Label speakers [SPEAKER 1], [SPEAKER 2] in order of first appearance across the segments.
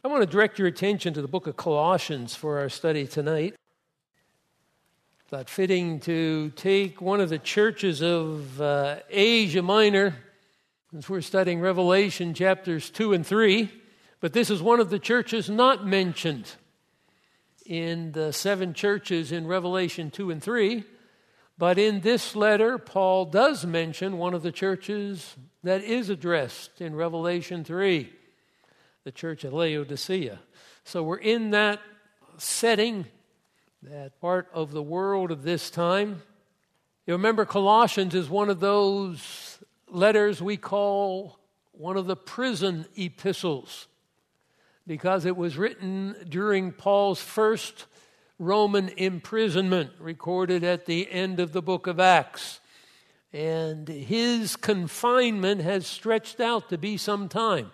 [SPEAKER 1] I want to direct your attention to the book of Colossians for our study tonight. Thought fitting to take one of the churches of Asia Minor, since we're studying Revelation chapters 2 and 3, but this is one of the churches not mentioned in the 7 churches in Revelation 2 and 3, but in this letter, Paul does mention one of the churches that is addressed in Revelation 3, the church at Laodicea. So we're in that setting, that part of the world of this time. You remember Colossians is one of those letters we call one of the prison epistles, because it was written during Paul's first Roman imprisonment, recorded at the end of the book of Acts. And his confinement has stretched out to be some time.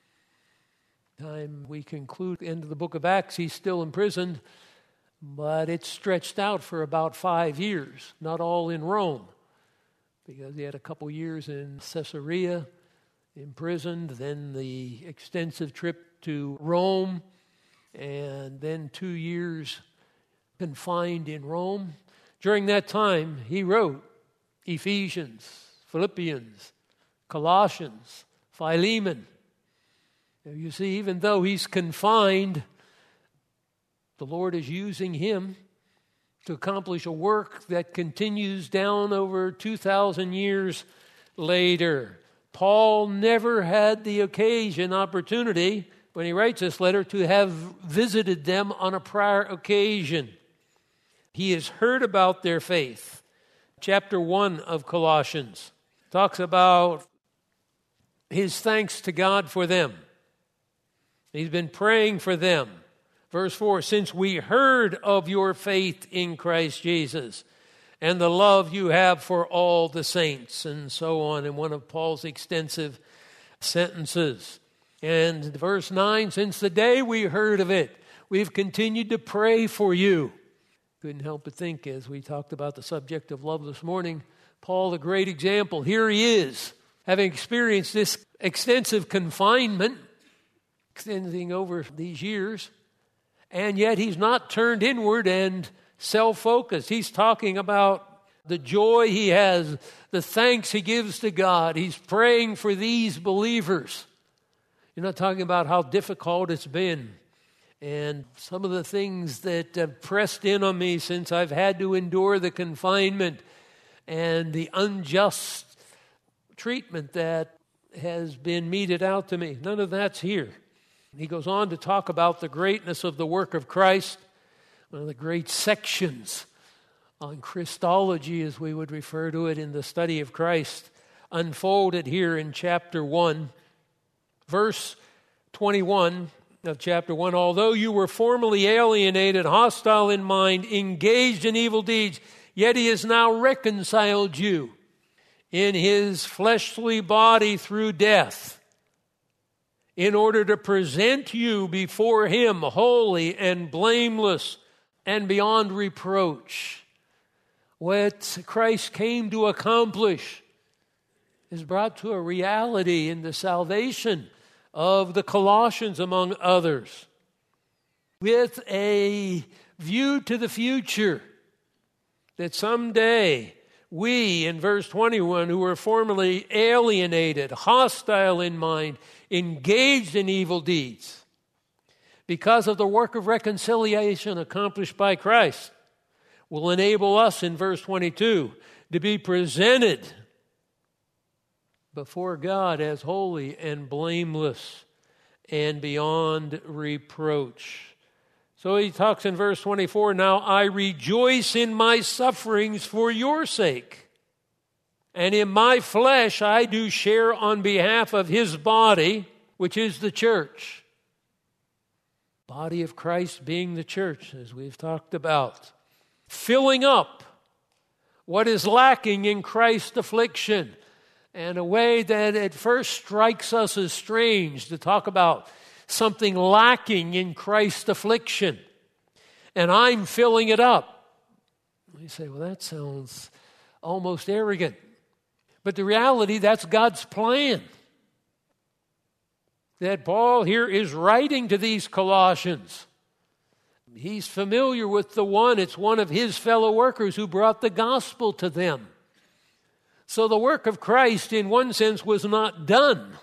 [SPEAKER 1] Time we conclude the end of the book of Acts, he's still imprisoned, but it's stretched out for about 5 years, not all in Rome, because he had a couple years in Caesarea, imprisoned, then the extensive trip to Rome, and then 2 years confined in Rome. During that time, he wrote Ephesians, Philippians, Colossians, Philemon. You see, even though he's confined, the Lord is using him to accomplish a work that continues down over 2,000 years later. Paul never had the opportunity, when he writes this letter, to have visited them on a prior occasion. He has heard about their faith. Chapter 1 of Colossians talks about his thanks to God for them. He's been praying for them. Verse 4, since we heard of your faith in Christ Jesus and the love you have for all the saints, and so on, in one of Paul's extensive sentences. And verse 9, since the day we heard of it, we've continued to pray for you. Couldn't help but think, as we talked about the subject of love this morning, Paul, a great example. Here he is, having experienced this extensive confinement, extending over these years, and yet he's not turned inward and self-focused. He's talking about the joy he has, the thanks he gives to God. He's praying for these believers. You're not talking about how difficult it's been and some of the things that have pressed in on me since I've had to endure the confinement and the unjust treatment that has been meted out to me. None of that's here. He goes on to talk about the greatness of the work of Christ, one of the great sections on Christology, as we would refer to it in the study of Christ, unfolded here in chapter 1. Verse 21 of chapter 1, although you were formerly alienated, hostile in mind, engaged in evil deeds, yet he has now reconciled you in his fleshly body through death, in order to present you before him holy and blameless and beyond reproach. What Christ came to accomplish is brought to a reality in the salvation of the Colossians, among others, with a view to the future, that someday we, in verse 21, who were formerly alienated, hostile in mind, engaged in evil deeds, because of the work of reconciliation accomplished by Christ, will enable us, in verse 22, to be presented before God as holy and blameless and beyond reproach. So he talks in verse 24, now I rejoice in my sufferings for your sake, and in my flesh I do share on behalf of his body, which is the church. Body of Christ being the church, as we've talked about. Filling up what is lacking in Christ's affliction. And a way that at first strikes us as strange to talk about something lacking in Christ's affliction. And I'm filling it up. You say, well, that sounds almost arrogant. But the reality, that's God's plan. that Paul here is writing to these Colossians. He's familiar with the one. It's one of his fellow workers who brought the gospel to them. So the work of Christ, in one sense, was not done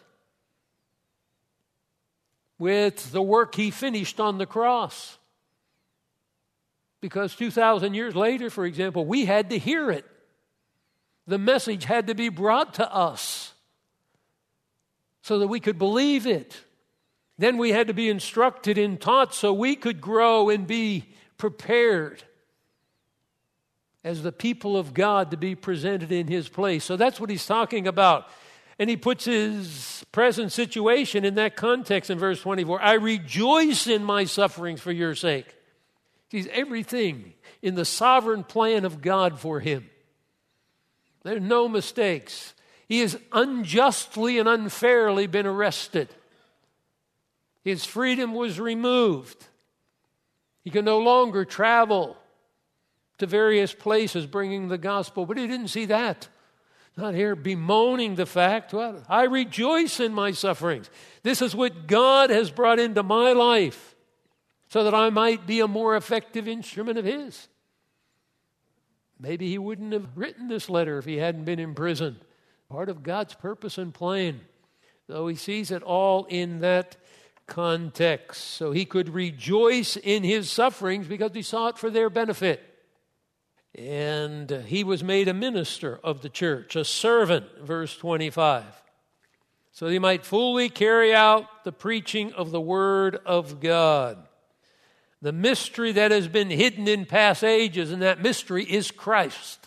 [SPEAKER 1] with the work he finished on the cross. Because 2,000 years later, for example, we had to hear it. The message had to be brought to us so that we could believe it. Then we had to be instructed and taught so we could grow and be prepared as the people of God to be presented in His place. So that's what he's talking about. And he puts his present situation in that context in verse 24. I rejoice in my sufferings for your sake. He's everything in the sovereign plan of God for him. There's no mistakes. He has unjustly and unfairly been arrested. His freedom was removed. He could no longer travel to various places bringing the gospel, but he didn't see that. Not here bemoaning the fact, well, I rejoice in my sufferings. This is what God has brought into my life so that I might be a more effective instrument of His. Maybe he wouldn't have written this letter if he hadn't been in prison. Part of God's purpose and plan. Though he sees it all in that context. So he could rejoice in his sufferings because he saw it for their benefit. And he was made a minister of the church, a servant, verse 25. So he might fully carry out the preaching of the Word of God. The mystery that has been hidden in past ages, and that mystery is Christ.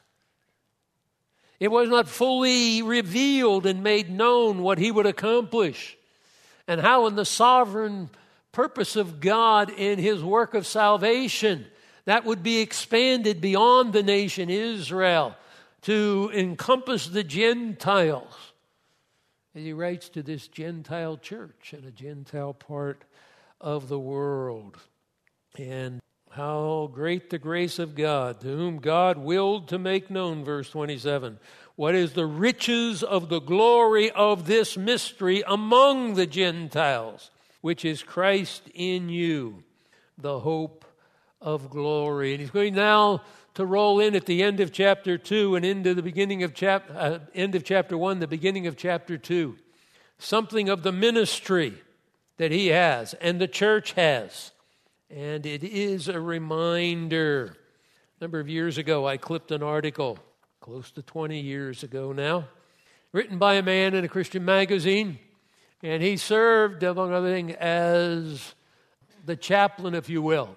[SPEAKER 1] It was not fully revealed and made known what he would accomplish, and how in the sovereign purpose of God in his work of salvation, that would be expanded beyond the nation Israel to encompass the Gentiles. And he writes to this Gentile church in a Gentile part of the world. And how great the grace of God, to whom God willed to make known, verse 27, what is the riches of the glory of this mystery among the Gentiles, which is Christ in you, the hope of glory. And he's going now to roll in at the end of chapter 2 and into the beginning of end of chapter 1, the beginning of chapter 2. Something of the ministry that he has and the church has. And it is a reminder. A number of years ago, I clipped an article, close to 20 years ago now, written by a man in a Christian magazine. And he served, among other things, as the chaplain, if you will,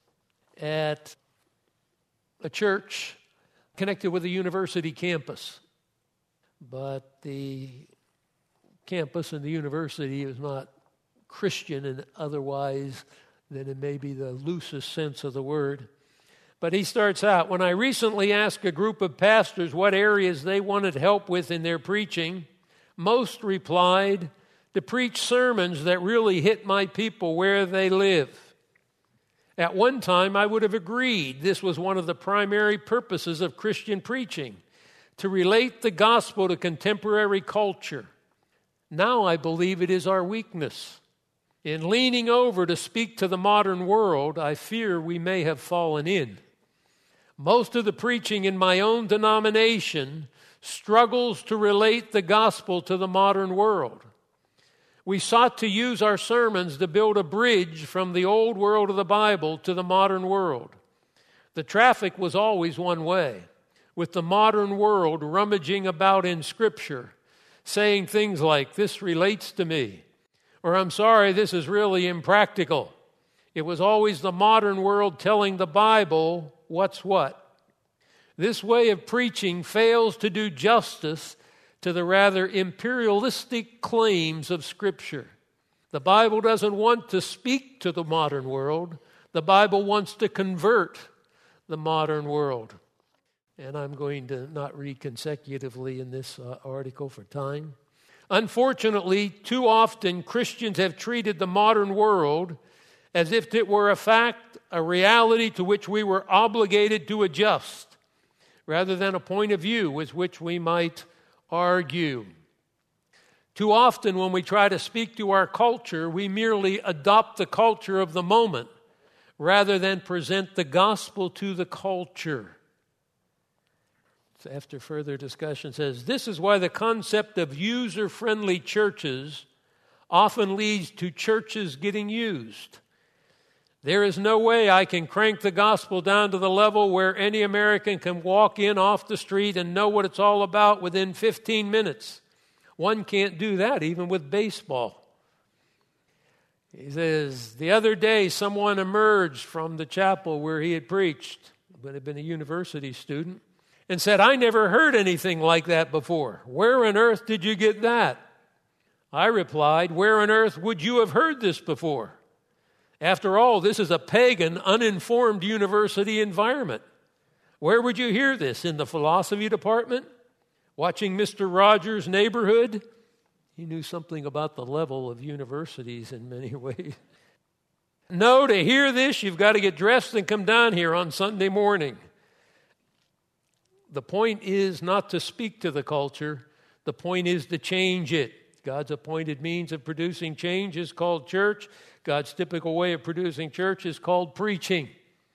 [SPEAKER 1] at a church connected with a university campus. But the campus and the university is not Christian and otherwise than it may be the loosest sense of the word. But he starts out, when I recently asked a group of pastors what areas they wanted help with in their preaching, most replied, to preach sermons that really hit my people where they live. At one time, I would have agreed this was one of the primary purposes of Christian preaching, to relate the gospel to contemporary culture. Now I believe it is our weakness. In leaning over to speak to the modern world, I fear we may have fallen in. Most of the preaching in my own denomination struggles to relate the gospel to the modern world. We sought to use our sermons to build a bridge from the old world of the Bible to the modern world. The traffic was always one way, with the modern world rummaging about in Scripture, saying things like, "This relates to me," or "I'm sorry, this is really impractical." It was always the modern world telling the Bible what's what. This way of preaching fails to do justice to the rather imperialistic claims of Scripture. The Bible doesn't want to speak to the modern world. The Bible wants to convert the modern world. And I'm going to not read consecutively in this article for time. Unfortunately, too often Christians have treated the modern world as if it were a fact, a reality to which we were obligated to adjust, rather than a point of view with which we might argue. Too often when we try to speak to our culture, we merely adopt the culture of the moment rather than present the gospel to the culture. So after further discussion, says, this is why the concept of user-friendly churches often leads to churches getting used. There is no way I can crank the gospel down to the level where any American can walk in off the street and know what it's all about within 15 minutes. One can't do that even with baseball. He says, the other day someone emerged from the chapel where he had preached, but had been a university student, and said, I never heard anything like that before. Where on earth did you get that? I replied, where on earth would you have heard this before? After all, this is a pagan, uninformed university environment. Where would you hear this? In the philosophy department? Watching Mr. Rogers' Neighborhood? He knew something about the level of universities in many ways. No, to hear this, you've got to get dressed and come down here on Sunday morning. The point is not to speak to the culture. The point is to change it. God's appointed means of producing change is called church. God's typical way of producing church is called preaching.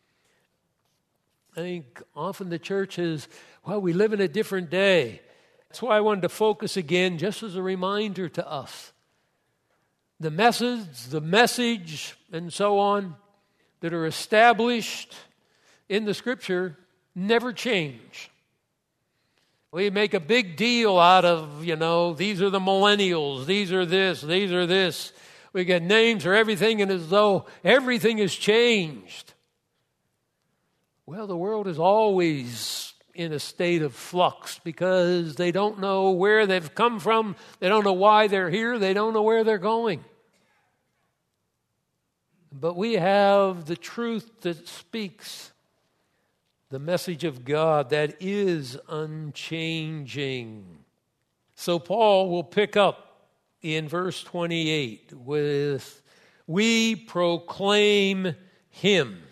[SPEAKER 1] I think often the church is, well, we live in a different day. That's why I wanted to focus again, just as a reminder to us. The message, and so on, that are established in the Scripture never change. We make a big deal out of, these are the millennials, these are this. We get names for everything, and as though everything has changed. Well, the world is always in a state of flux because they don't know where they've come from. They don't know why they're here. They don't know where they're going. But we have the truth that speaks, the message of God that is unchanging. So Paul will pick up in verse 28 with, we proclaim him.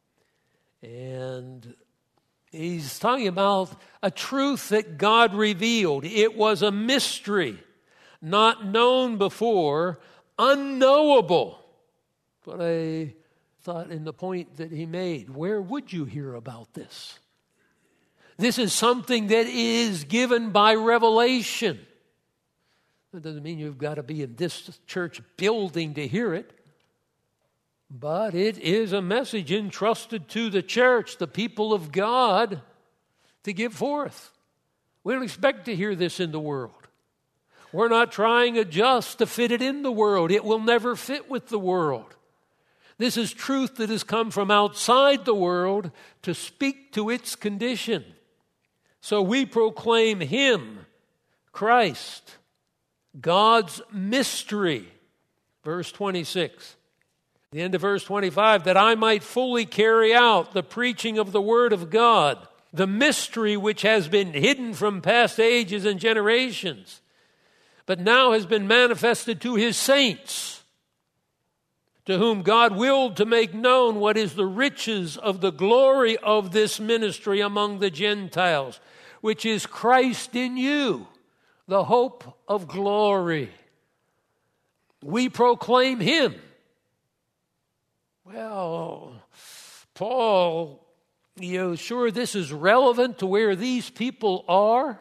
[SPEAKER 1] And he's talking about a truth that God revealed. It was a mystery, not known before, unknowable. But I thought in the point that he made, where would you hear about this? This is something that is given by revelation. That doesn't mean you've got to be in this church building to hear it. But it is a message entrusted to the church, the people of God, to give forth. We don't expect to hear this in the world. We're not trying just to fit it in the world. It will never fit with the world. This is truth that has come from outside the world to speak to its condition. So we proclaim him, Christ, God's mystery. Verse 26. The end of verse 25, that I might fully carry out the preaching of the word of God, the mystery which has been hidden from past ages and generations, but now has been manifested to his saints, to whom God willed to make known what is the riches of the glory of this ministry among the Gentiles, which is Christ in you, the hope of glory. We proclaim him. Well, Paul, sure this is relevant to where these people are?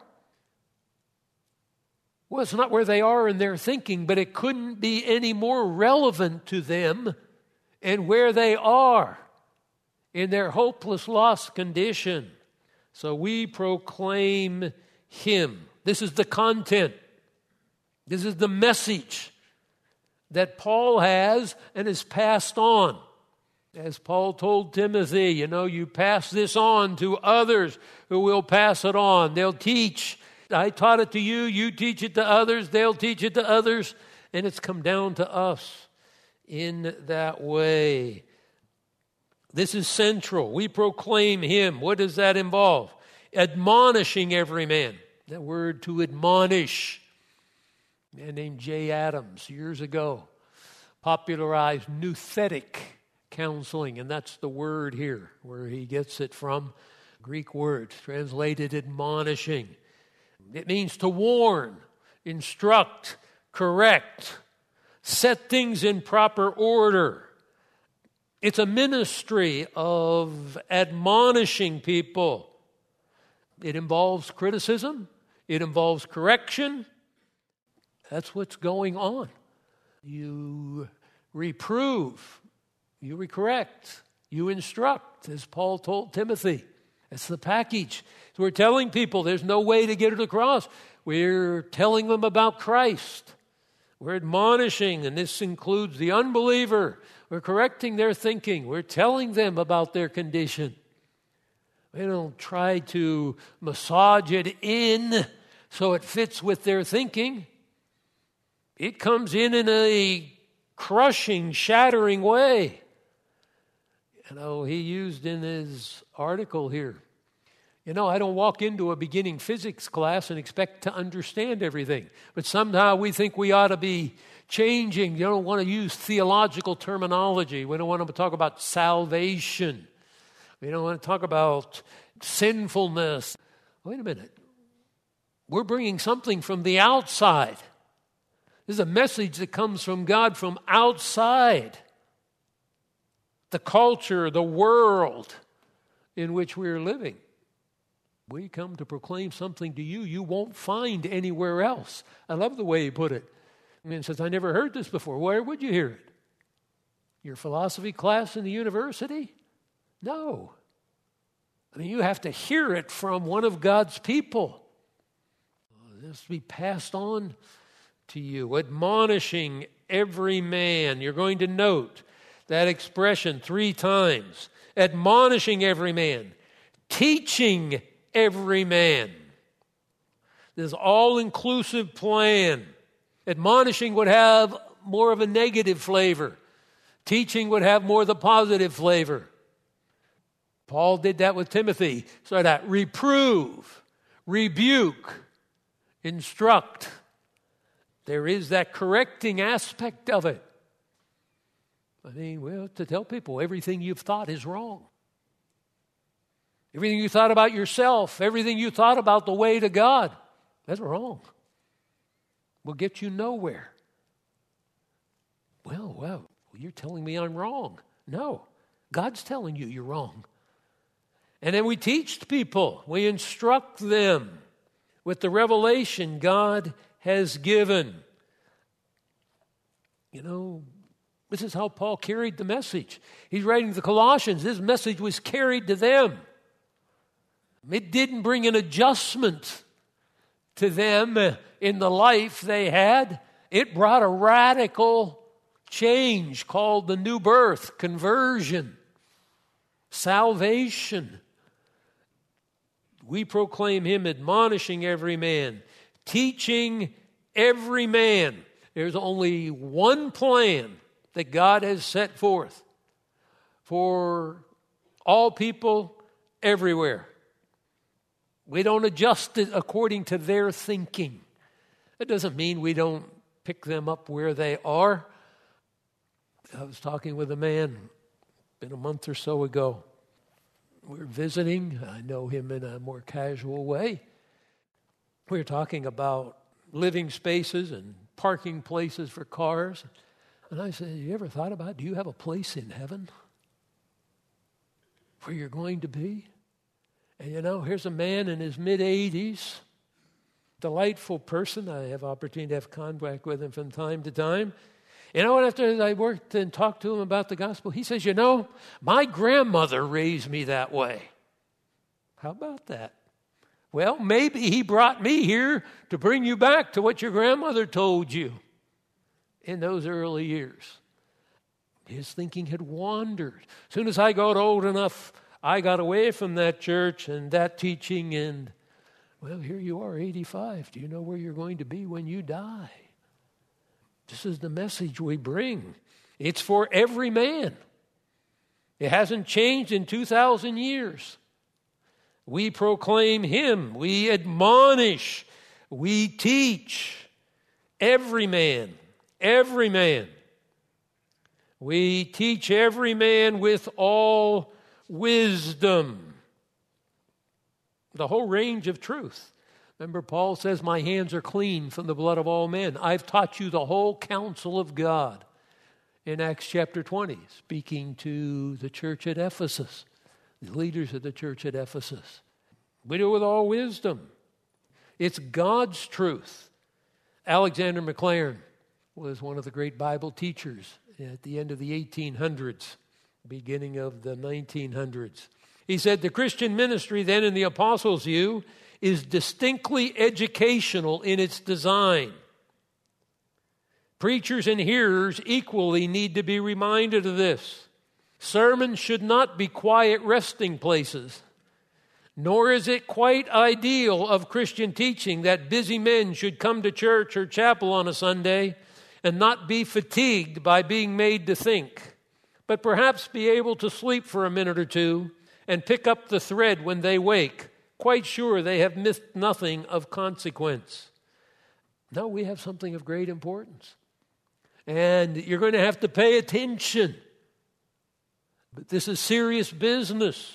[SPEAKER 1] Well, it's not where they are in their thinking, but it couldn't be any more relevant to them and where they are in their hopeless, lost condition. So we proclaim him. This is the content. This is the message that Paul has and is passed on. As Paul told Timothy, you pass this on to others who will pass it on. They'll teach. I taught it to you. You teach it to others. They'll teach it to others. And it's come down to us in that way. This is central. We proclaim him. What does that involve? Admonishing every man. That word to admonish. A man named Jay Adams years ago popularized nouthetic counseling, and that's the word here where he gets it from. Greek word translated admonishing. It means to warn, instruct, correct, set things in proper order. It's a ministry of admonishing people. It involves criticism. It involves correction. That's what's going on. You reprove. You correct. You instruct, as Paul told Timothy. That's the package. So we're telling people there's no way to get it across. We're telling them about Christ. We're admonishing, and this includes the unbeliever. We're correcting their thinking. We're telling them about their condition. We don't try to massage it in so it fits with their thinking. It comes in a crushing, shattering way. He used in his article here, I don't walk into a beginning physics class and expect to understand everything. But somehow we think we ought to be changing. You don't want to use theological terminology. We don't want to talk about salvation. We don't want to talk about sinfulness. Wait a minute. We're bringing something from the outside. This is a message that comes from God from outside the culture, the world in which we're living. We come to proclaim something to you you won't find anywhere else. I love the way he put it. He says, I never heard this before. Where would you hear it? Your philosophy class in the university? No. You have to hear it from one of God's people. This will be passed on to you. Admonishing every man. You're going to note that expression 3 times. Admonishing every man. Teaching every man. This all-inclusive plan. Admonishing would have more of a negative flavor. Teaching would have more of the positive flavor. Paul did that with Timothy. So that reprove, rebuke, instruct. There is that correcting aspect of it. To tell people everything you've thought is wrong. Everything you thought about yourself, everything you thought about the way to God, that's wrong. Will get you nowhere. Well, you're telling me I'm wrong. No, God's telling you you're wrong. And then we teach people, we instruct them with the revelation God has given. This is how Paul carried the message. He's writing to the Colossians. His message was carried to them. It didn't bring an adjustment to them in the life they had. It brought a radical change called the new birth, conversion, salvation. We proclaim him admonishing every man, teaching every man. There's only one plan that God has set forth for all people everywhere. We don't adjust it according to their thinking. That doesn't mean we don't pick them up where they are. I was talking with a man been a month or so ago. We were visiting. I know him in a more casual way. We were talking about living spaces and parking places for cars. And I said, you ever thought about, do you have a place in heaven where you're going to be? And here's a man in his mid-80s, delightful person. I have opportunity to have contact with him from time to time. And after I worked and talked to him about the gospel, he says, my grandmother raised me that way. How about that? Well, maybe he brought me here to bring you back to what your grandmother told you in those early years. His thinking had wandered. As soon as I got old enough, I got away from that church and that teaching, and, here you are, 85. Do you know where you're going to be when you die? This is the message we bring. It's for every man. It hasn't changed in 2,000 years. We proclaim him. We admonish. We teach every man. Every man. We teach every man with all wisdom. The whole range of truth. Remember, Paul says, my hands are clean from the blood of all men. I've taught you the whole counsel of God in Acts chapter 20, speaking to the church at Ephesus, the leaders of the church at Ephesus. We do it with all wisdom. It's God's truth. Alexander Maclaren was one of the great Bible teachers at the end of the 1800s, beginning of the 1900s. He said, the Christian ministry then in the apostles' view is distinctly educational in its design. Preachers and hearers equally need to be reminded of this. Sermons should not be quiet resting places, nor is it quite ideal of Christian teaching that busy men should come to church or chapel on a Sunday and not be fatigued by being made to think, but perhaps be able to sleep for a minute or two and pick up the thread when they wake, quite sure they have missed nothing of consequence. No, we have something of great importance. And you're going to have to pay attention. But this is serious business.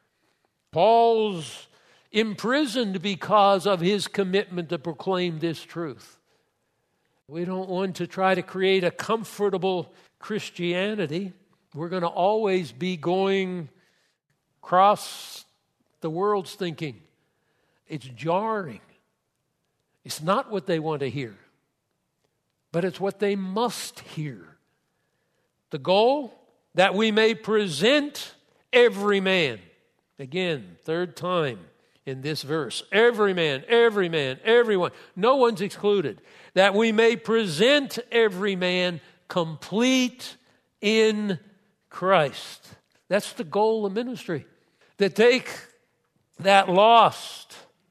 [SPEAKER 1] Paul's imprisoned because of his commitment to proclaim this truth. We don't want to try to create a comfortable Christianity. We're going to always be going across the world's thinking. It's jarring. It's not what they want to hear, but it's what they must hear. The goal, that we may present every man. Again, third time in this verse. Every man, everyone. No one's excluded. That we may present every man complete in Christ. That's the goal of ministry. To take that lost,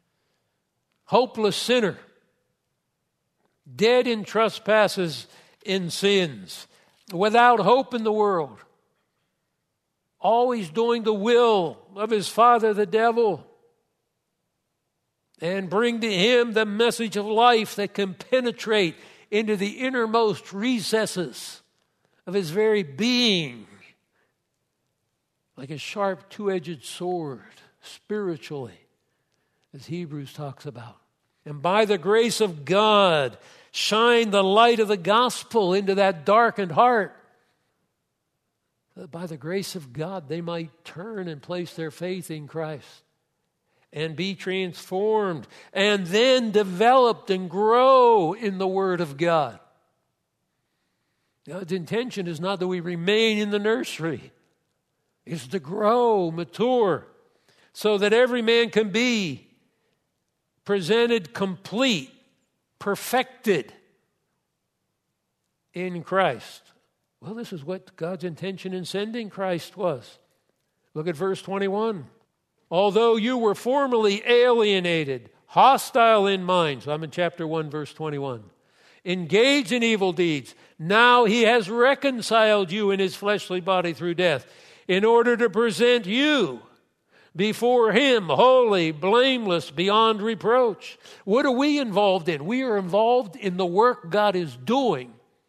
[SPEAKER 1] hopeless sinner, dead in trespasses, in sins, without hope in the world, always doing the will of his father, the devil, and bring to him the message of life that can penetrate into the innermost recesses of his very being, like a sharp two-edged sword, spiritually, as Hebrews talks about. And by the grace of God, shine the light of the gospel into that darkened heart. That by the grace of God, they might turn and place their faith in Christ and be transformed and then developed and grow in the Word of God. God's intention is not that we remain in the nursery. It's to grow, mature, so that every man can be presented complete, perfected in Christ. Well, this is what God's intention in sending Christ was. Look at verse 21. Although you were formerly alienated, hostile in mind, so I'm in chapter 1, verse 21, engaged in evil deeds, now he has reconciled you in his fleshly body through death, in order to present you before him holy, blameless, beyond reproach. What are we involved in? We are involved in the work God is doing,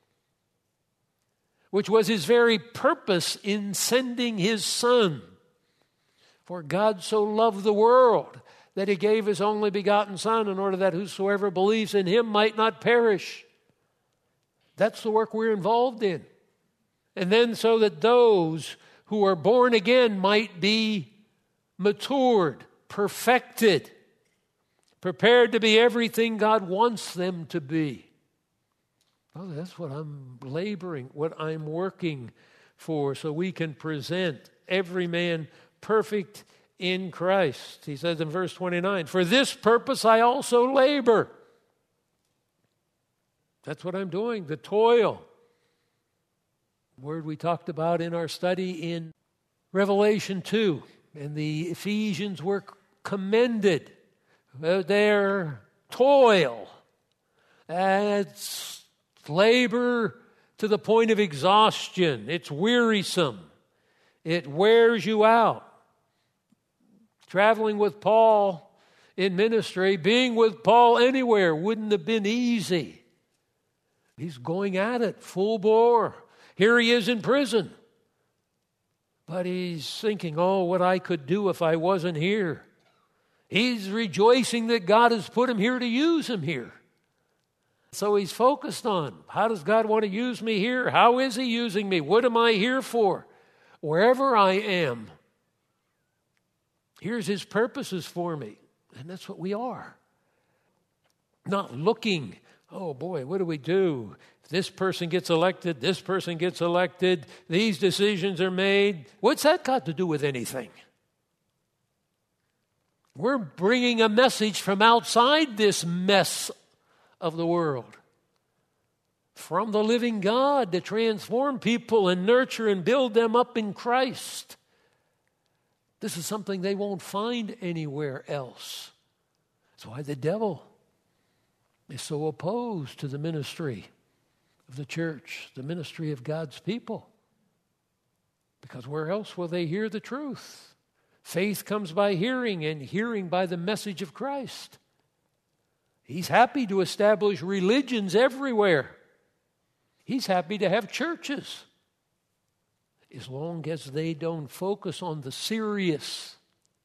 [SPEAKER 1] which was his very purpose in sending his Son. For God so loved the world that he gave his only begotten Son, in order that whosoever believes in him might not perish. That's the work we're involved in. And then so that those who are born again might be matured, perfected, prepared to be everything God wants them to be. Well, that's what I'm laboring, what I'm working for, so we can present every man perfect in Christ. He says in verse 29, for this purpose I also labor. That's what I'm doing, the toil. Word we talked about in our study in Revelation 2. And the Ephesians were commended. Their toil. It's labor to the point of exhaustion. It's wearisome. It wears you out. Traveling with Paul in ministry, being with Paul anywhere wouldn't have been easy. He's going at it full bore. Here he is in prison. But he's thinking, oh, what I could do if I wasn't here. He's rejoicing that God has put him here to use him here. So he's focused on, how does God want to use me here? How is he using me? What am I here for? Wherever I am, here's his purposes for me. And that's what we are. Not looking, oh boy, what do we do? This person gets elected, this person gets elected, these decisions are made. What's that got to do with anything? We're bringing a message from outside this mess of the world, from the living God to transform people and nurture and build them up in Christ. This is something they won't find anywhere else. That's why the devil is so opposed to the ministry of the church, the ministry of God's people. Because where else will they hear the truth? Faith comes by hearing, and hearing by the message of Christ. He's happy to establish religions everywhere. He's happy to have churches, as long as they don't focus on the serious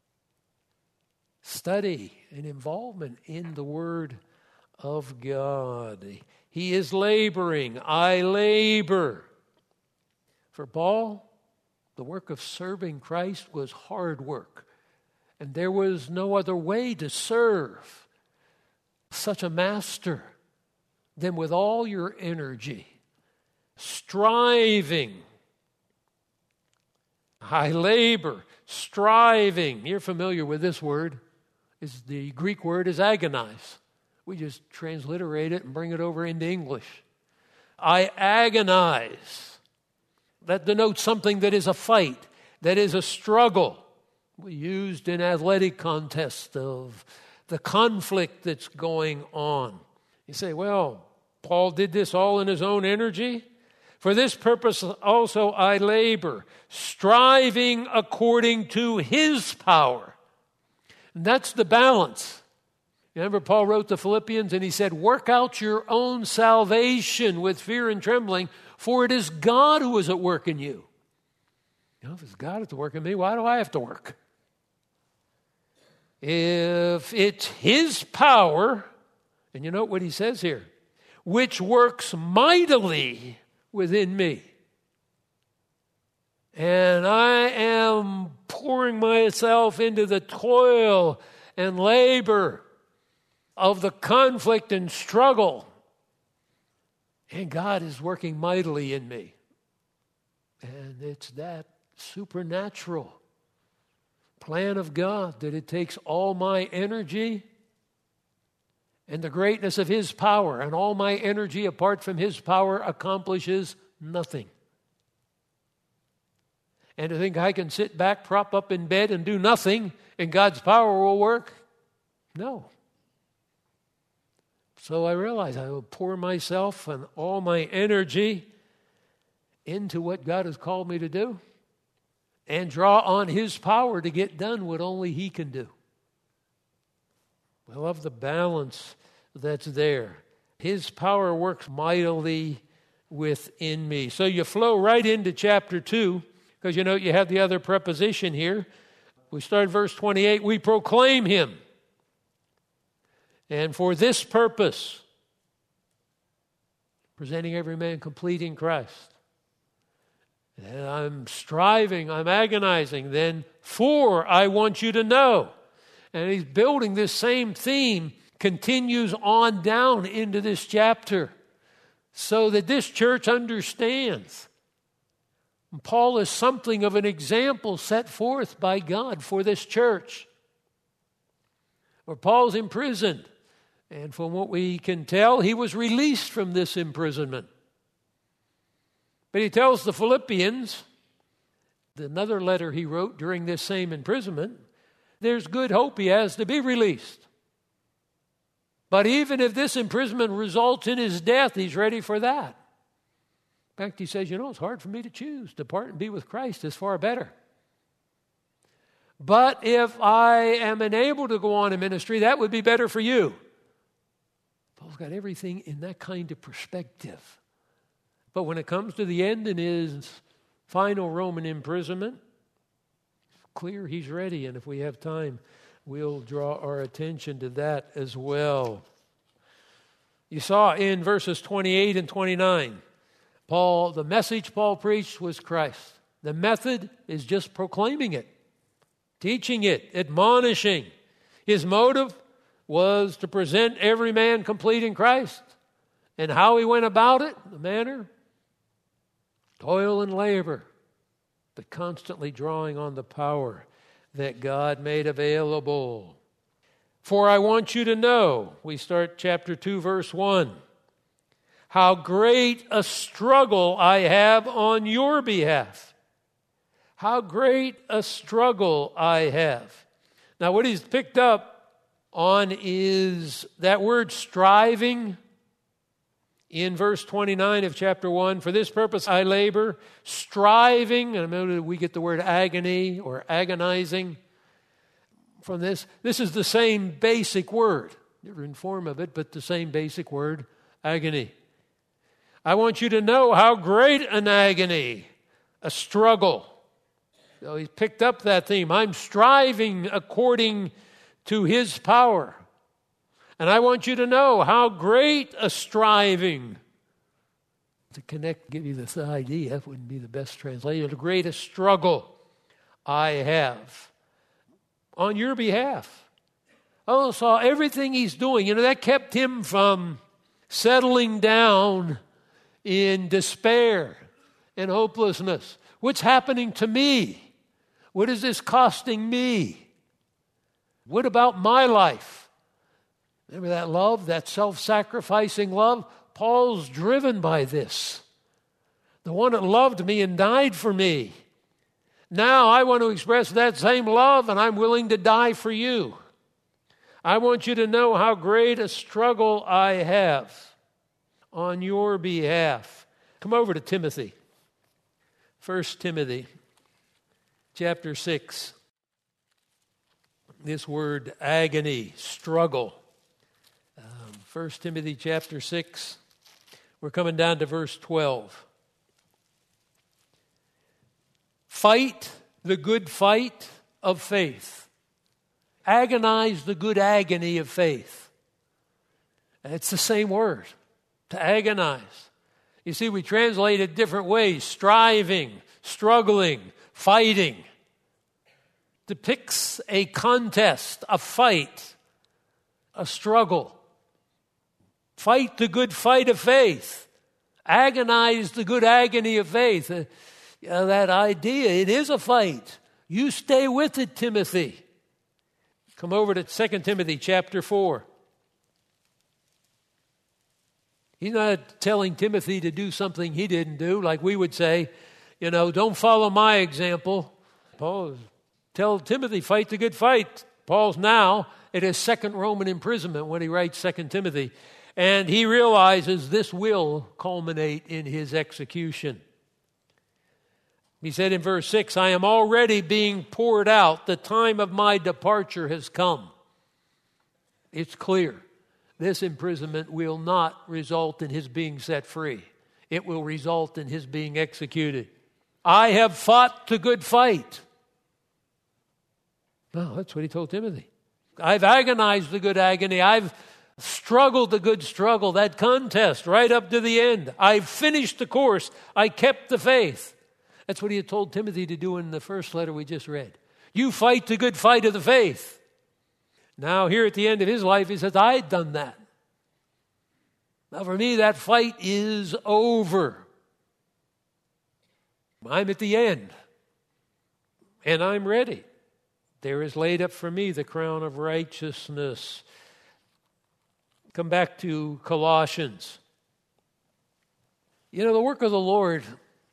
[SPEAKER 1] study and involvement in the Word of God. He is laboring. I labor. For Paul, the work of serving Christ was hard work, and there was no other way to serve such a master than with all your energy, striving. I labor, striving. You're familiar with this word. The Greek word is agonize. We just transliterate it and bring it over into English. I agonize. That denotes something that is a fight, that is a struggle. We used in athletic contests of the conflict that's going on. You say, well, Paul did this all in his own energy. For this purpose also I labor, striving according to his power. And that's the balance. Remember, Paul wrote to Philippians and he said, work out your own salvation with fear and trembling, for it is God who is at work in you. If it's God at work in me, why do I have to work? If it's his power, and you know what he says here, which works mightily within me. And I am pouring myself into the toil and labor of the conflict and struggle. And God is working mightily in me. And it's that supernatural plan of God that it takes all my energy and the greatness of his power, and all my energy apart from his power accomplishes nothing. And to think I can sit back, prop up in bed and do nothing and God's power will work? No. So I realize I will pour myself and all my energy into what God has called me to do and draw on his power to get done what only he can do. I love the balance that's there. His power works mightily within me. So you flow right into chapter 2, because you know you have the other preposition here. We start verse 28, we proclaim him. And for this purpose, presenting every man complete in Christ. And I'm striving, I'm agonizing. Then for I want you to know. And he's building this same theme, continues on down into this chapter, so that this church understands. Paul is something of an example set forth by God for this church. Where Paul's imprisoned, and from what we can tell, he was released from this imprisonment. But he tells the Philippians, another letter he wrote during this same imprisonment, there's good hope he has to be released. But even if this imprisonment results in his death, he's ready for that. In fact, he says, it's hard for me to choose. Depart and be with Christ is far better. But if I am unable to go on in ministry, that would be better for you. Paul's got everything in that kind of perspective. But when it comes to the end in his final Roman imprisonment, it's clear he's ready. And if we have time, we'll draw our attention to that as well. You saw in verses 28 and 29, the message Paul preached was Christ. The method is just proclaiming it, teaching it, admonishing. His motive was to present every man complete in Christ. And how he went about it, the manner, toil and labor, but constantly drawing on the power that God made available. For I want you to know, we start chapter 2, verse 1, how great a struggle I have on your behalf. How great a struggle I have. Now, what he's picked up on is that word striving in verse 29 of chapter 1. For this purpose I labor, striving, and remember we get the word agony or agonizing from this. This is the same basic word, different form of it, but the same basic word, agony. I want you to know how great an agony, a struggle. So he's picked up that theme. I'm striving according to his power. And I want you to know how great a striving. To connect, give you this idea, that wouldn't be the best translation. The greatest struggle I have on your behalf. I saw everything he's doing. That kept him from settling down in despair and hopelessness. What's happening to me? What is this costing me? What about my life? Remember that love, that self-sacrificing love? Paul's driven by this. The one that loved me and died for me. Now I want to express that same love, and I'm willing to die for you. I want you to know how great a struggle I have on your behalf. Come over to Timothy. 1 Timothy chapter 6. This word agony, struggle. 1 Timothy chapter 6. We're coming down to verse 12. Fight the good fight of faith. Agonize the good agony of faith. It's the same word, to agonize. You see, we translate it different ways. Striving, struggling, fighting. Depicts a contest, a fight, a struggle. Fight the good fight of faith. Agonize the good agony of faith. That idea, it is a fight. You stay with it, Timothy. Come over to 2 Timothy chapter 4. He's not telling Timothy to do something he didn't do, like we would say, don't follow my example. Paul, tell Timothy, fight the good fight. Paul's now at his second Roman imprisonment when he writes 2 Timothy. And he realizes this will culminate in his execution. He said in verse 6, I am already being poured out. The time of my departure has come. It's clear. This imprisonment will not result in his being set free. It will result in his being executed. I have fought the good fight. No, that's what he told Timothy. I've agonized the good agony. I've struggled the good struggle, that contest right up to the end. I've finished the course. I kept the faith. That's what he had told Timothy to do in the first letter we just read. You fight the good fight of the faith. Now, here at the end of his life, he says, I had done that. Now, for me, that fight is over. I'm at the end. And I'm ready. There is laid up for me the crown of righteousness. Come back to Colossians. The work of the Lord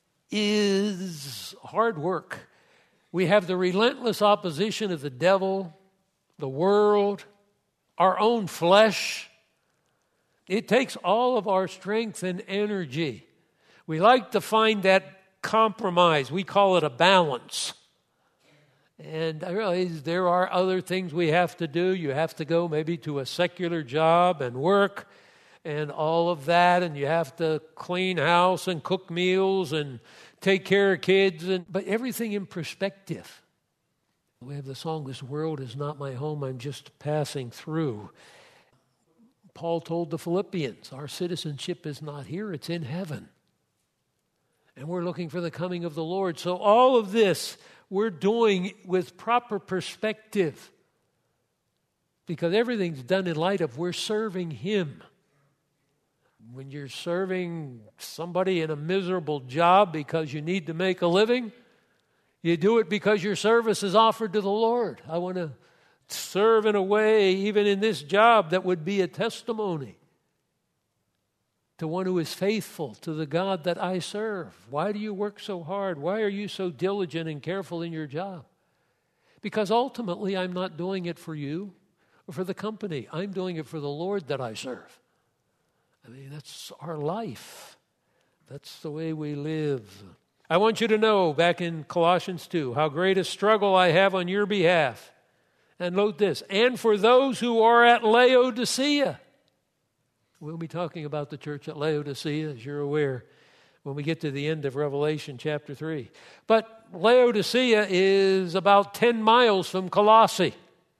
[SPEAKER 1] is hard work. We have the relentless opposition of the devil, the world, our own flesh. It takes all of our strength and energy. We like to find that compromise. We call it a balance. And I realize there are other things we have to do. You have to go maybe to a secular job and work and all of that, and you have to clean house and cook meals and take care of kids, but everything in perspective. We have the song, "This world is not my home, I'm just passing through." Paul told the Philippians, our citizenship is not here, it's in heaven. And we're looking for the coming of the Lord. So all of this we're doing with proper perspective, because everything's done in light of we're serving Him. When you're serving somebody in a miserable job because you need to make a living, you do it because your service is offered to the Lord. I want to serve in a way, even in this job, that would be a testimony to one who is faithful to the God that I serve. Why do you work so hard? Why are you so diligent and careful in your job? Because ultimately, I'm not doing it for you or for the company. I'm doing it for the Lord that I serve. I mean, that's our life. That's the way we live. I want you to know, back in Colossians 2, how great a struggle I have on your behalf. And note this, and for those who are at Laodicea. We'll be talking about the church at Laodicea, as you're aware, when we get to the end of Revelation chapter 3. But Laodicea is about 10 miles from Colossae.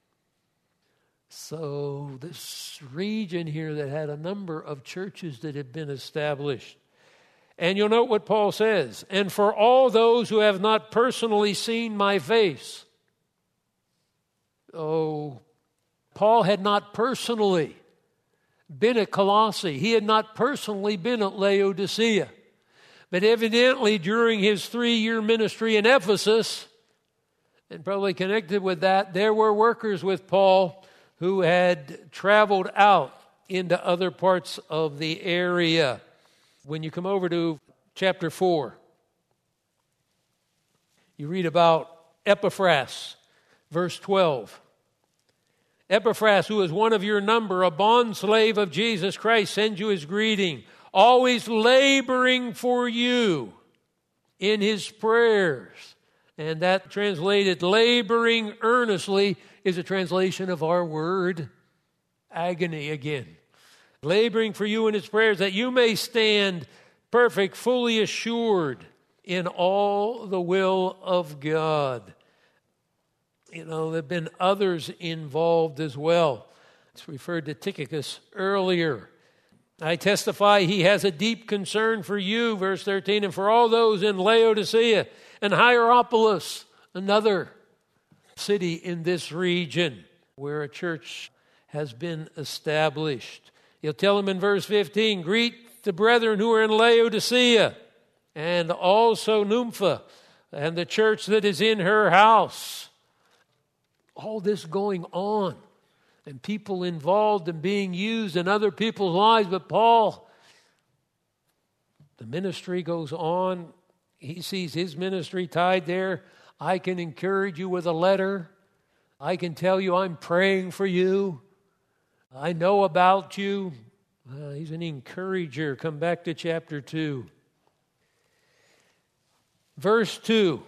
[SPEAKER 1] So this region here that had a number of churches that had been established. And you'll note what Paul says, and for all those who have not personally seen my face. Oh, Paul had not personally been at Colossae. He had not personally been at Laodicea. But evidently during his 3-year ministry in Ephesus, and probably connected with that, there were workers with Paul who had traveled out into other parts of the area. When you come over to chapter 4, you read about Epaphras, verse 12. Epaphras, who is one of your number, a bondslave of Jesus Christ, sends you his greeting, always laboring for you in his prayers. And that translated laboring earnestly is a translation of our word agony again. Laboring for you in his prayers, that you may stand perfect, fully assured in all the will of God. You know, there have been others involved as well. It's referred to Tychicus earlier. I testify he has a deep concern for you, verse 13, and for all those in Laodicea and Hierapolis, another city in this region where a church has been established. He'll tell them in verse 15, greet the brethren who are in Laodicea and also Nympha and the church that is in her house. All this going on and people involved and being used in other people's lives. But Paul, the ministry goes on. He sees his ministry tied there. I can encourage you with a letter. I can tell you I'm praying for you. I know about you. He's an encourager. Come back to chapter 2. Verse 2.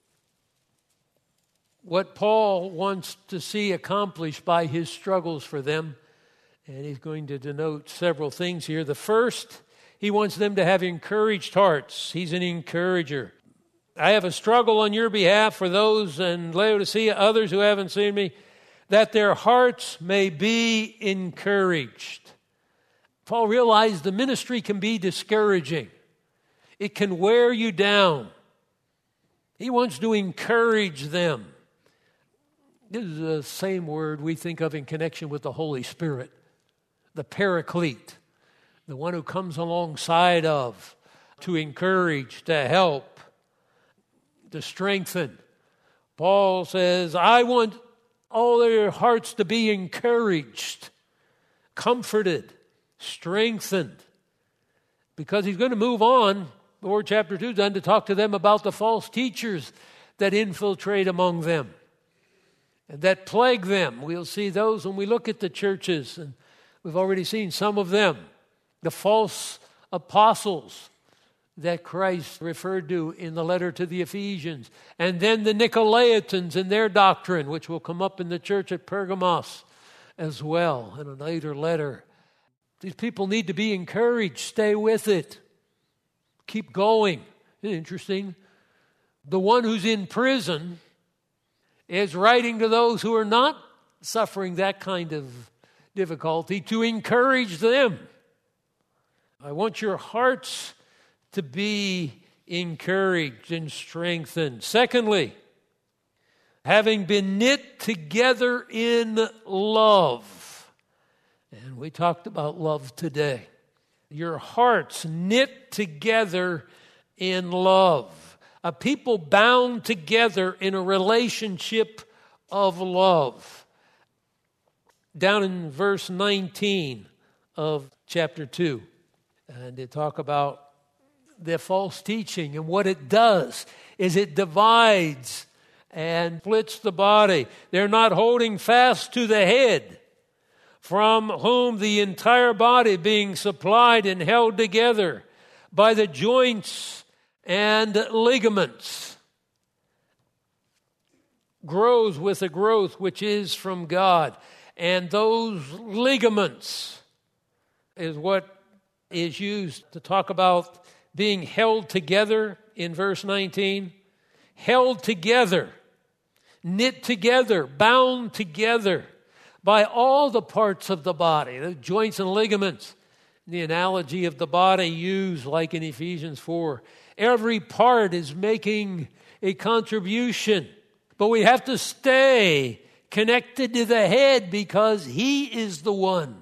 [SPEAKER 1] What Paul wants to see accomplished by his struggles for them. And he's going to denote several things here. The first, he wants them to have encouraged hearts. He's an encourager. I have a struggle on your behalf for those in Laodicea, others who haven't seen me, that their hearts may be encouraged. Paul realized the ministry can be discouraging. It can wear you down. He wants to encourage them. This is the same word we think of in connection with the Holy Spirit, the Paraclete, the one who comes alongside of, to encourage, to help, to strengthen. Paul says, I want all their hearts to be encouraged, comforted, strengthened, because he's going to move on, before chapter 2 is done, to talk to them about the false teachers that infiltrate among them and that plague them. We'll see those when we look at the churches, and we've already seen some of them. The false apostles that Christ referred to in the letter to the Ephesians. And then the Nicolaitans and their doctrine, which will come up in the church at Pergamos as well in a later letter. These people need to be encouraged. Stay with it. Keep going. Isn't it interesting? The one who's in prison is writing to those who are not suffering that kind of difficulty to encourage them. I want your hearts to be encouraged and strengthened. Secondly, having been knit together in love. And we talked about love today. Your hearts knit together in love. A people bound together in a relationship of love. Down in verse 19 of chapter 2. And they talk about the false teaching, and what it does is it divides and splits the body. They're not holding fast to the head, from whom the entire body, being supplied and held together by the joints and ligaments, grows with a growth which is from God. And those ligaments is what is used to talk about being held together in verse 19. Held together, knit together, bound together by all the parts of the body, the joints and ligaments. The analogy of the body used like in Ephesians 4. Every part is making a contribution, but we have to stay connected to the head because he is the one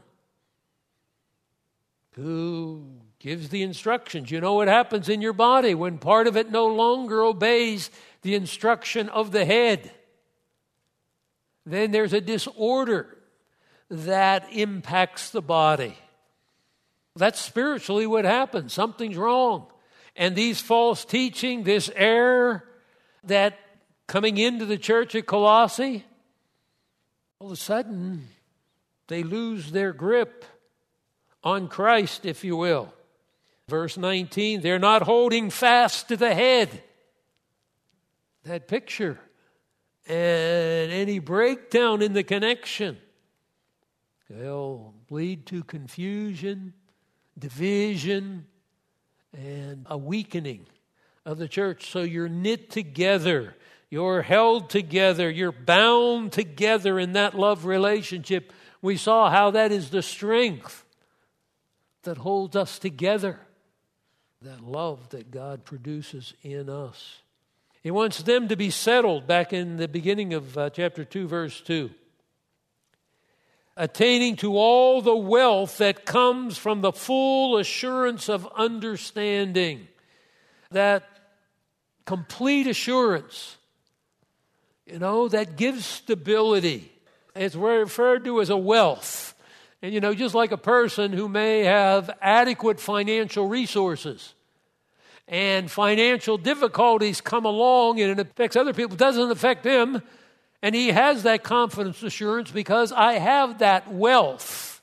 [SPEAKER 1] who gives the instructions. You know what happens in your body when part of it no longer obeys the instruction of the head? Then there's a disorder that impacts the body. That's spiritually what happens. Something's wrong. And these false teaching, this error that coming into the church at Colossae, all of a sudden they lose their grip on Christ, if you will. Verse 19, they're not holding fast to the head. That picture. And any breakdown in the connection, they'll lead to confusion, division, and a weakening of the church. So you're knit together, you're held together, you're bound together in that love relationship. We saw how that is the strength that holds us together, that love that God produces in us. He wants them to be settled back in the beginning of chapter 2, verse 2. Attaining to all the wealth that comes from the full assurance of understanding. That complete assurance, that gives stability. It's referred to as a wealth. And, just like a person who may have adequate financial resources and financial difficulties come along and it affects other people, it doesn't affect him. And he has that confidence assurance because I have that wealth.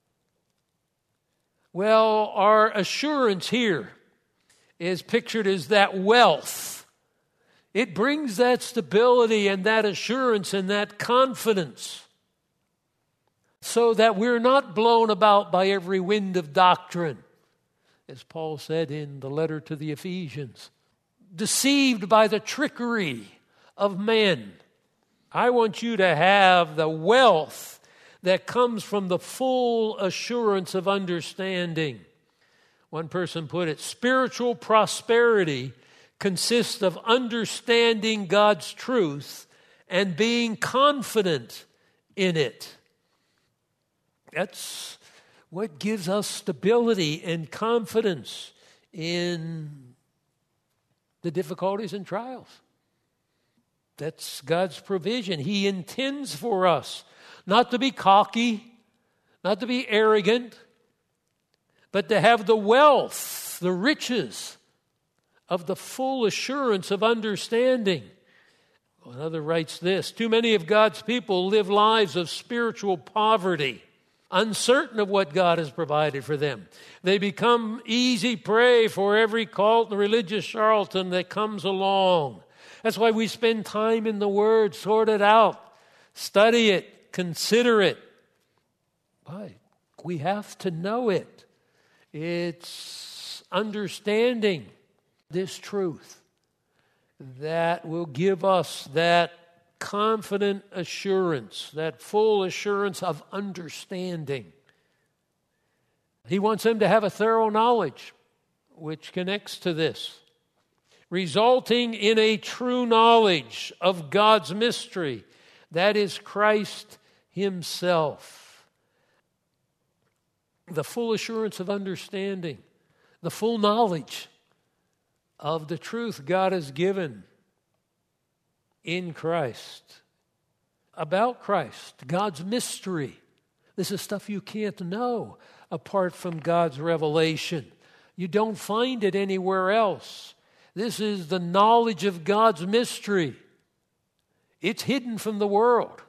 [SPEAKER 1] Well, our assurance here is pictured as that wealth. It brings that stability and that assurance and that confidence so that we're not blown about by every wind of doctrine, as Paul said in the letter to the Ephesians, deceived by the trickery of men. I want you to have the wealth that comes from the full assurance of understanding. One person put it, spiritual prosperity consists of understanding God's truth and being confident in it. That's what gives us stability and confidence in the difficulties and trials. That's God's provision. He intends for us not to be cocky, not to be arrogant, but to have the wealth, the riches of the full assurance of understanding. Another writes this, too many of God's people live lives of spiritual poverty, uncertain of what God has provided for them. They become easy prey for every cult and religious charlatan that comes along. That's why we spend time in the Word, sort it out, study it, consider it. Why? We have to know it. It's understanding this truth that will give us that confident assurance, that full assurance of understanding. He wants them to have a thorough knowledge, which connects to this, resulting in a true knowledge of God's mystery, that is Christ Himself. The full assurance of understanding, the full knowledge of the truth God has given in Christ, about Christ, God's mystery. This is stuff you can't know apart from God's revelation. You don't find it anywhere else. This is the knowledge of God's mystery. It's hidden from the world.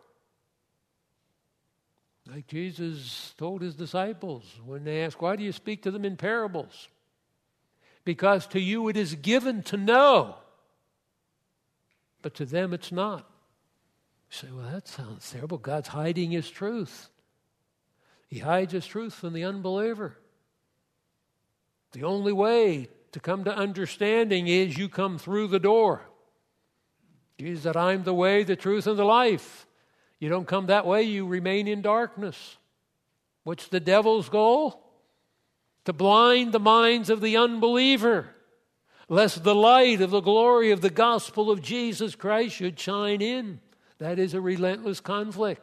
[SPEAKER 1] Like Jesus told His disciples when they asked, why do you speak to them in parables? Because to you it is given to know, but to them it's not. You say, well, that sounds terrible. God's hiding His truth. He hides His truth from the unbeliever. The only way to come to understanding is you come through the door. Jesus said, I'm the way, the truth, and the life. You don't come that way, you remain in darkness. What's the devil's goal? To blind the minds of the unbeliever, lest the light of the glory of the gospel of Jesus Christ should shine in. That is a relentless conflict.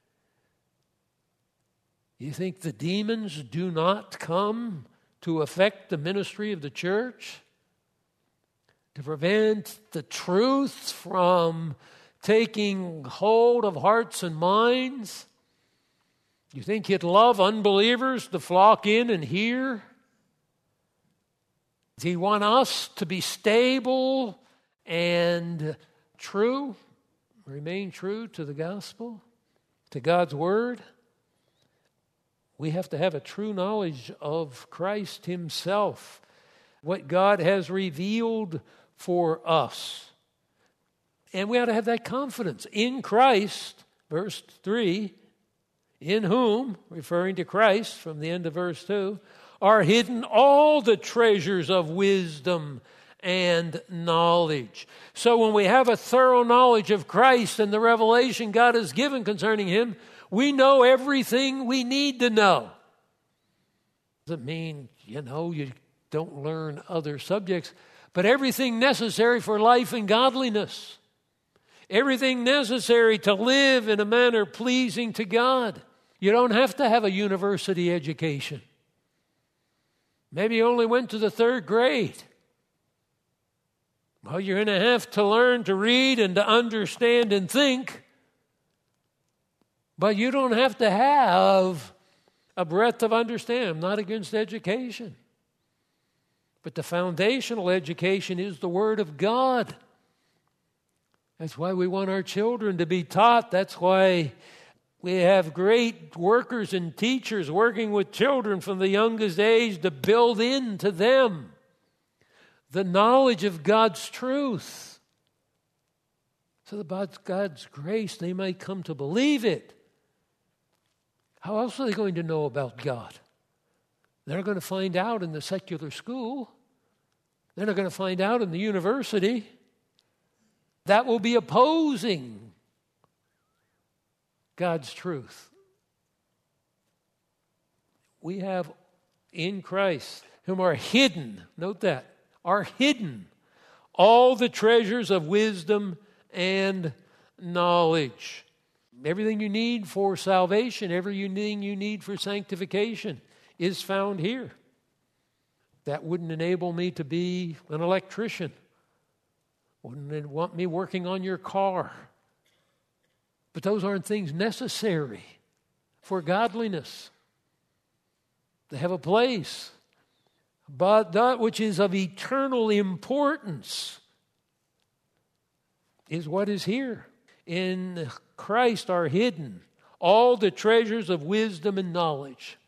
[SPEAKER 1] You think the demons do not come to affect the ministry of the church? To prevent the truth from taking hold of hearts and minds? You think He'd love unbelievers to flock in and hear? Does He want us to be stable and true, remain true to the gospel, to God's word? We have to have a true knowledge of Christ Himself, what God has revealed for us. And we ought to have that confidence in Christ, verse 3, in whom, referring to Christ from the end of verse 2, are hidden all the treasures of wisdom and knowledge. So when we have a thorough knowledge of Christ and the revelation God has given concerning Him, we know everything we need to know. Doesn't mean, you don't learn other subjects, but everything necessary for life and godliness. Everything necessary to live in a manner pleasing to God. You don't have to have a university education. Maybe you only went to the 3rd grade. Well, you're going to have to learn to read and to understand and think. But you don't have to have a breadth of understanding. I'm not against education. But the foundational education is the Word of God. That's why we want our children to be taught. That's why we have great workers and teachers working with children from the youngest age to build into them the knowledge of God's truth. So that by God's grace, they might come to believe it. How else are they going to know about God? They're going to find out in the secular school. They're not going to find out in the university. That will be opposing God's truth. We have in Christ, whom are hidden, note that, are hidden all the treasures of wisdom and knowledge. Everything you need for salvation, everything you need for sanctification is found here. That wouldn't enable me to be an electrician. Wouldn't want me working on your car. But those aren't things necessary for godliness. They have a place. But that which is of eternal importance is what is here. In Christ are hidden all the treasures of wisdom and knowledge.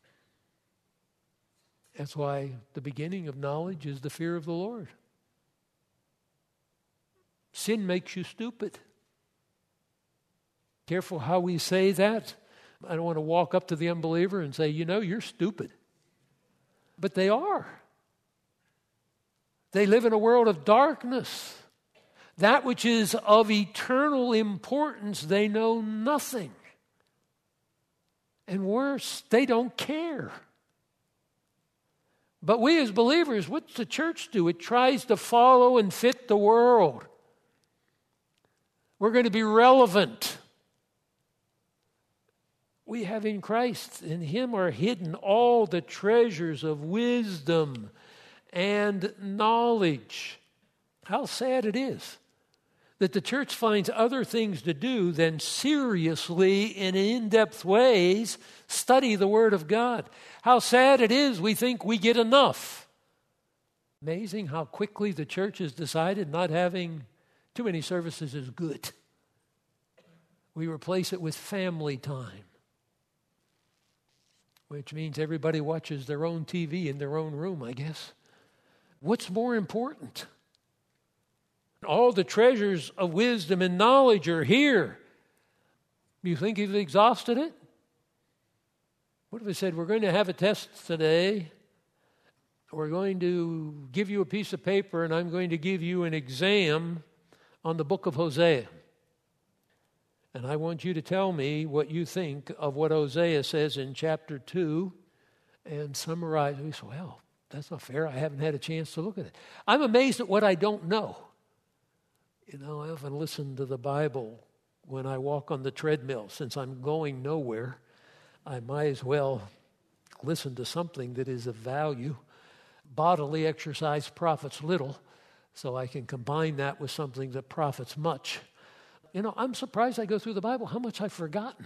[SPEAKER 1] That's why the beginning of knowledge is the fear of the Lord. Sin makes you stupid. Careful how we say that. I don't want to walk up to the unbeliever and say, you're stupid. But they are. They live in a world of darkness. that which is of eternal importance, they know nothing. And worse, they don't care. But we as believers, what's the church do? It tries to follow and fit the world. We're going to be relevant. We have in Christ, in Him are hidden all the treasures of wisdom and knowledge. How sad it is that the church finds other things to do than seriously, in in-depth ways, study the Word of God. How sad it is we think we get enough. Amazing how quickly the church has decided not having too many services is good. We replace it with family time, which means everybody watches their own TV in their own room, I guess. What's more important? All the treasures of wisdom and knowledge are here. You think you've exhausted it? What if I said, we're going to have a test today. We're going to give you a piece of paper, and I'm going to give you an exam on the book of Hosea. And I want you to tell me what you think of what Hosea says in chapter 2 and summarize. We say, well, that's not fair. I haven't had a chance to look at it. I'm amazed at what I don't know. You know, I often listen to the Bible when I walk on the treadmill. Since I'm going nowhere, I might as well listen to something that is of value. Bodily exercise profits little, so I can combine that with something that profits much. You know, I'm surprised I go through the Bible, how much I've forgotten.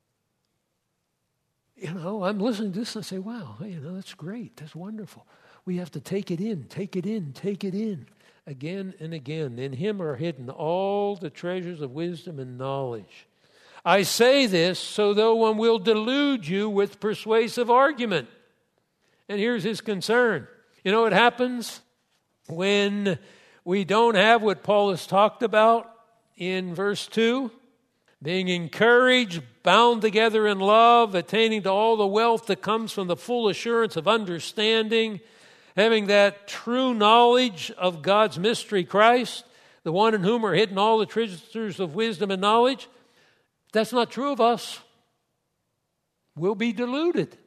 [SPEAKER 1] You know, I'm listening to this and I say, wow, you know, that's great, that's wonderful. We have to take it in, take it in, take it in. Again and again. In Him are hidden all the treasures of wisdom and knowledge. I say this so no one will delude you with persuasive argument. And here's his concern. You know what happens when we don't have what Paul has talked about in verse 2? Being encouraged, bound together in love, attaining to all the wealth that comes from the full assurance of understanding, having that true knowledge of God's mystery, Christ, the one in whom are hidden all the treasures of wisdom and knowledge. If that's not true of us, we'll be deluded.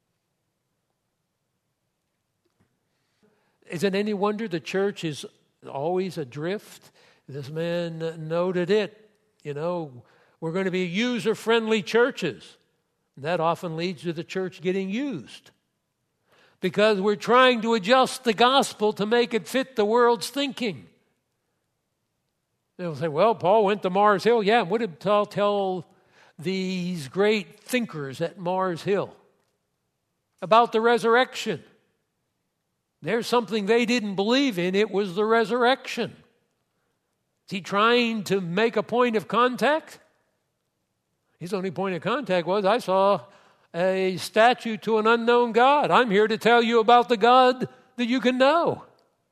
[SPEAKER 1] Is it any wonder the church is always adrift? This man noted it. You know, we're going to be user-friendly churches. That often leads to the church getting used, because we're trying to adjust the gospel to make it fit the world's thinking. They'll say, well, Paul went to Mars Hill. Yeah, what did Paul tell these great thinkers at Mars Hill about the resurrection? There's something they didn't believe in. It was the resurrection. Is he trying to make a point of contact? His only point of contact was, I saw a statue to an unknown God. I'm here to tell you about the God that you can know.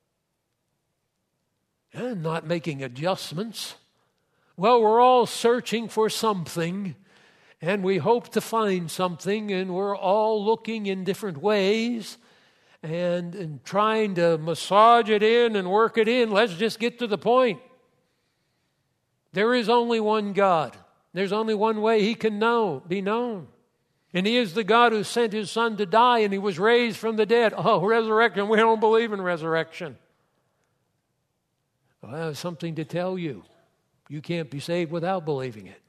[SPEAKER 1] And not making adjustments. Well, we're all searching for something, and we hope to find something, and we're all looking in different ways and trying to massage it in and work it in. Let's just get to the point. There is only one God. There's only one way He can be known. And He is the God who sent His Son to die, and He was raised from the dead. Oh, resurrection. We don't believe in resurrection. Well, I have something to tell you. You can't be saved without believing it.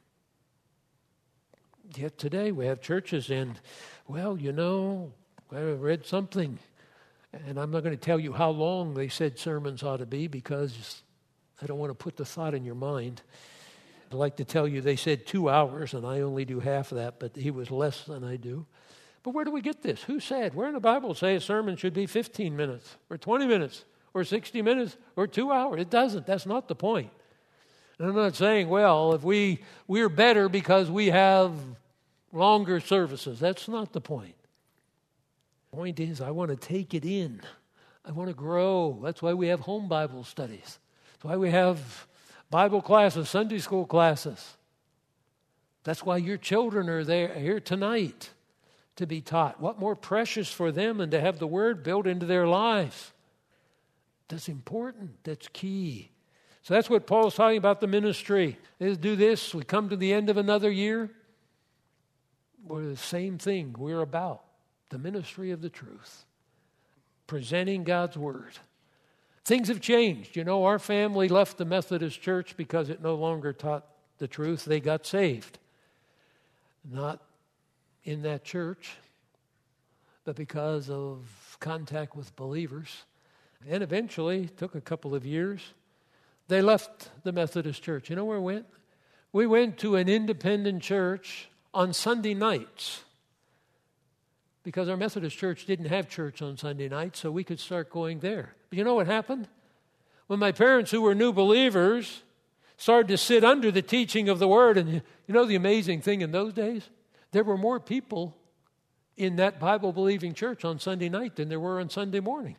[SPEAKER 1] Yet today we have churches and, well, you know, I read something. And I'm not going to tell you how long they said sermons ought to be, because I don't want to put the thought in your mind. I'd like to tell you they said 2 hours, and I only do half of that, but he was less than I do. But where do we get this? Who said? Where in the Bible say a sermon should be 15 minutes or 20 minutes or 60 minutes or 2 hours? It doesn't. That's not the point. And I'm not saying, well, if we're better because we have longer services. That's not the point. The point is, I want to take it in. I want to grow. That's why we have home Bible studies. That's why we have Bible classes, Sunday school classes. That's why your children are here tonight to be taught. What more precious for them than to have the Word built into their lives? That's important. That's key. So that's what Paul's talking about the ministry. Is do this, we come to the end of another year. We're the same thing we're about. The ministry of the truth. Presenting God's word. Things have changed. You know, our family left the Methodist Church because it no longer taught the truth. They got saved. Not in that church, but because of contact with believers. And eventually, it took a couple of years, they left the Methodist Church. You know where we went? We went to an independent church on Sunday nights because our Methodist church didn't have church on Sunday nights, so we could start going there. But you know what happened? When my parents, who were new believers, started to sit under the teaching of the Word, and you know the amazing thing in those days? There were more people in that Bible-believing church on Sunday night than there were on Sunday morning.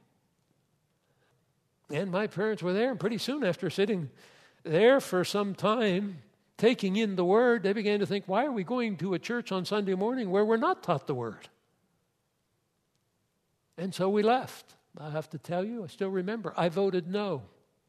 [SPEAKER 1] And my parents were there, and pretty soon after sitting there for some time, taking in the Word, they began to think, why are we going to a church on Sunday morning where we're not taught the Word? And so we left. I have to tell you, I still remember, I voted no.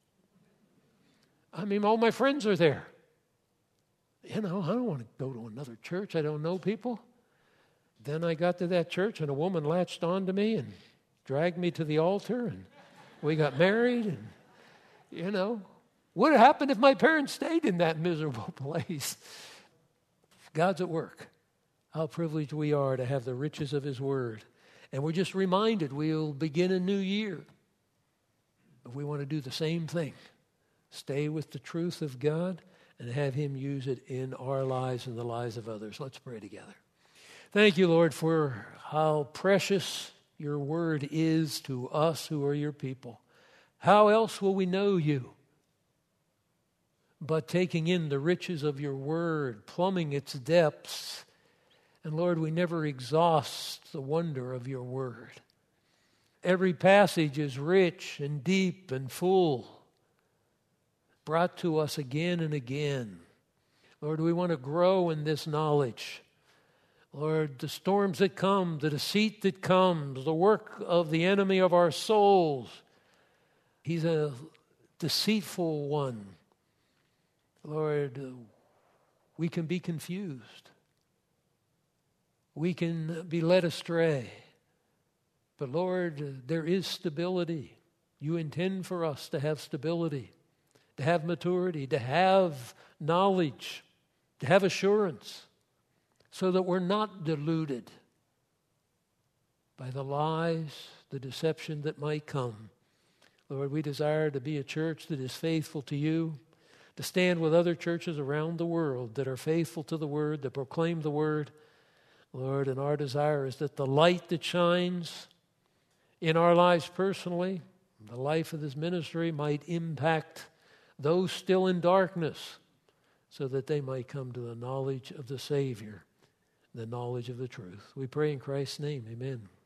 [SPEAKER 1] I mean, all my friends are there. You know, I don't want to go to another church. I don't know people. Then I got to that church, and a woman latched on to me and dragged me to the altar, and we got married. And, you know, what would have happened if my parents stayed in that miserable place? God's at work. How privileged we are to have the riches of His Word. And we're just reminded we'll begin a new year. But we want to do the same thing. Stay with the truth of God and have Him use it in our lives and the lives of others. Let's pray together. Thank you, Lord, for how precious your word is to us who are your people. How else will we know you but taking in the riches of your word, plumbing its depths? And Lord, we never exhaust the wonder of your word. Every passage is rich and deep and full, brought to us again and again. Lord, we want to grow in this knowledge. Lord, the storms that come, the deceit that comes, the work of the enemy of our souls, he's a deceitful one. Lord, we can be confused. We can be led astray. But Lord, there is stability. You intend for us to have stability, to have maturity, to have knowledge, to have assurance, so that we're not deluded by the lies, the deception that might come. Lord, we desire to be a church that is faithful to you, to stand with other churches around the world that are faithful to the Word, that proclaim the Word. Lord, and our desire is that the light that shines in our lives personally, the life of this ministry, might impact those still in darkness so that they might come to the knowledge of the Savior, the knowledge of the truth. We pray in Christ's name, amen.